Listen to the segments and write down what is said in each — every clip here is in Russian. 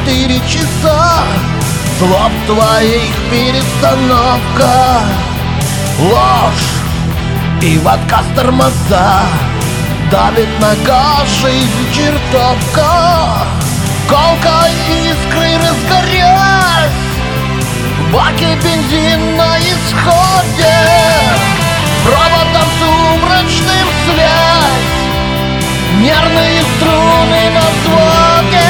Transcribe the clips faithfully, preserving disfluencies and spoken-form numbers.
четыре часа слов твоих перестановка, ложь и водка с тормоза, давит нога, жизнь чертовка. Колка искры разгорясь, в баке бензин на исходе, проводом сумрачным связь, нервные струны на взводе.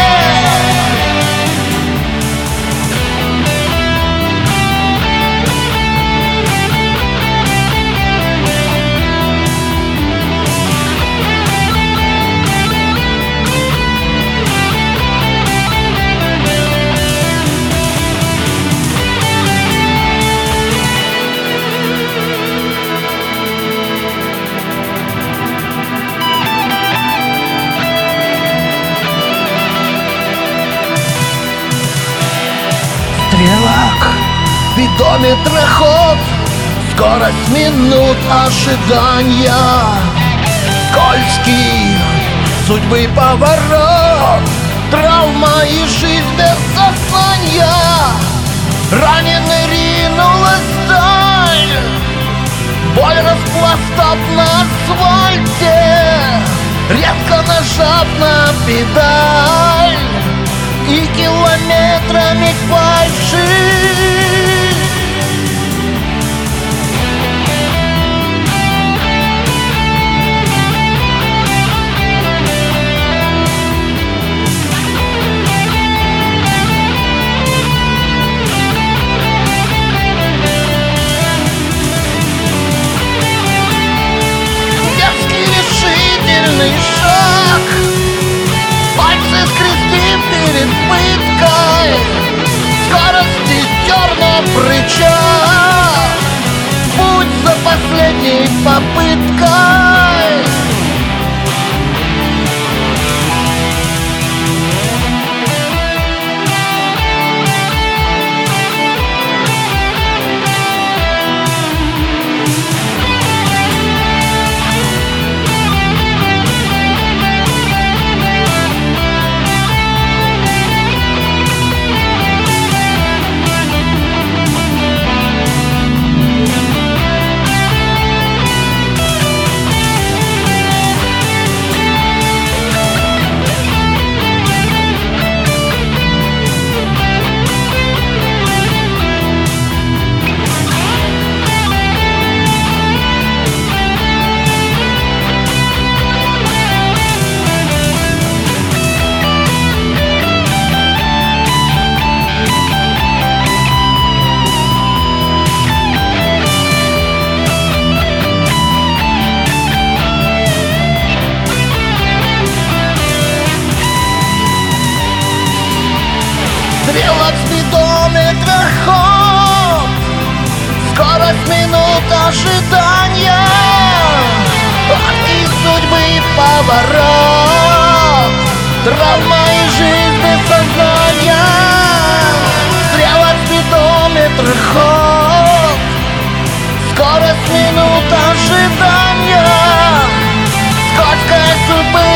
Стрелок, спидометра ход, скорость минут ожидания, скользкий судьбы поворот, травма и жизнь без сознания. Раненый ринулась даль, боль распластав на асфальте, резко нажав на педаль и километрами фальши. Дерзкий решительный шаг, пальцы скрестив перед пыткой, скорости тернов рычаг, путь за последней попыткой. Стрелок, спидометра ход, скорость минут ожидания, и судьбы поворот, травма и жизнь без сознания. Стрелок, спидометра ход, скорость минут ожидания, скользкая судьбы